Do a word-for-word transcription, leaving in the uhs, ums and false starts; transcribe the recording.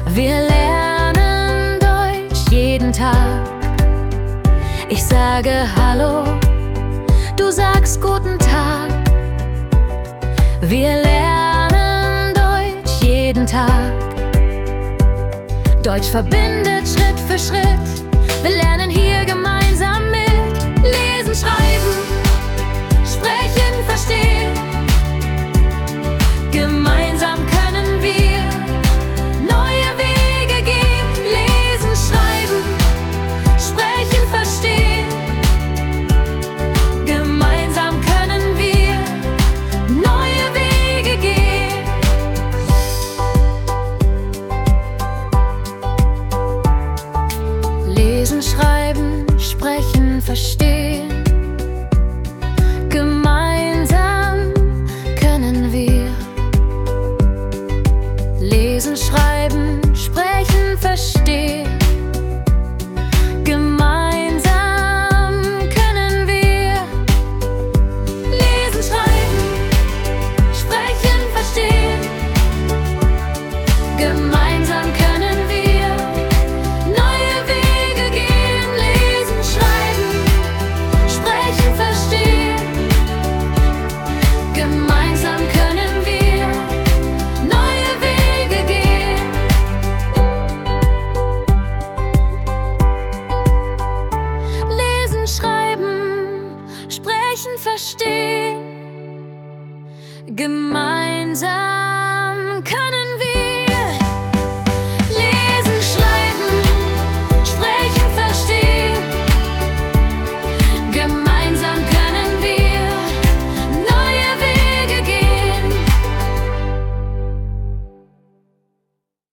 Wir lernen Deutsch jeden Tag. Ich sage Hallo, du sagst guten Tag. Wir lernen Deutsch jeden Tag. Deutsch verbindet Schritt für Schritt. Wir lernen hier gemeinsam mit. Lesen, schreiben, sprechen, verstehen. Gemeinsam können wir neue Wege gehen. Lesen, schreiben, sprechen, verstehen. Gemeinsam können wir neue Wege gehen. Lesen, schreiben, sprechen, verstehen. Gemeinsam können wir lesen, schreiben, sprechen, verstehen. Gemeinsam können wir lesen, schreiben, sprechen, verstehen. Gemeinsam